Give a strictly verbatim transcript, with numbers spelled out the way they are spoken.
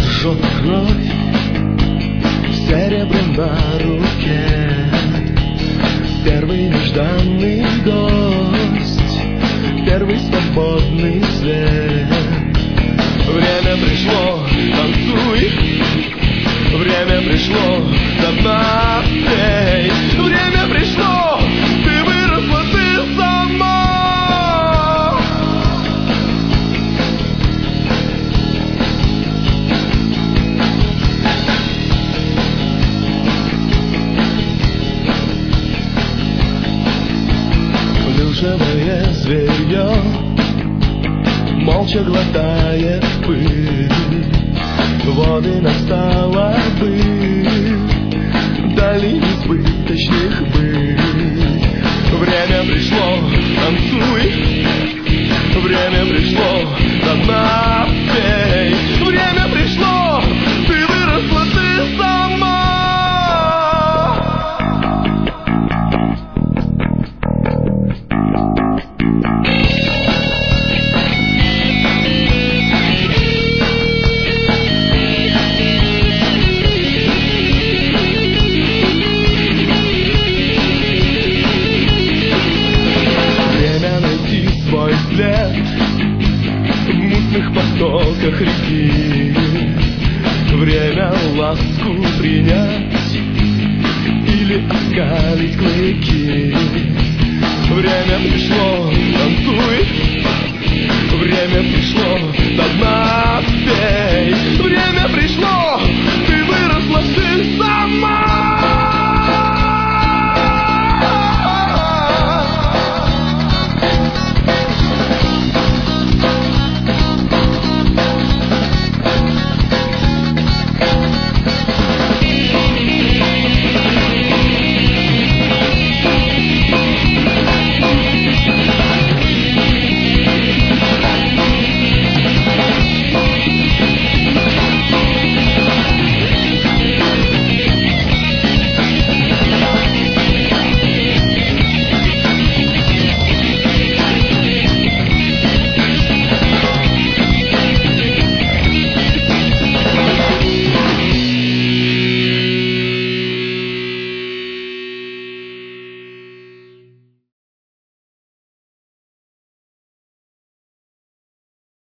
жжет кровь серебром на руке. Первый нежданный гость, первый свободный свет. Время пришло, танцуй, время пришло, до дна пей. Время пришло, ты выросла, ты сама. Плюшевое зверье молча глотает пыль. Воды настала быль, дали несбыточных быль. Время пришло, танцуй, время пришло, до дна пей. Время пришло, ты выросла, ты сама. Свой след в мутных потоках реки. Время ласку принять или оскалить клыки. Время пришло, танцуй, время пришло, до дна.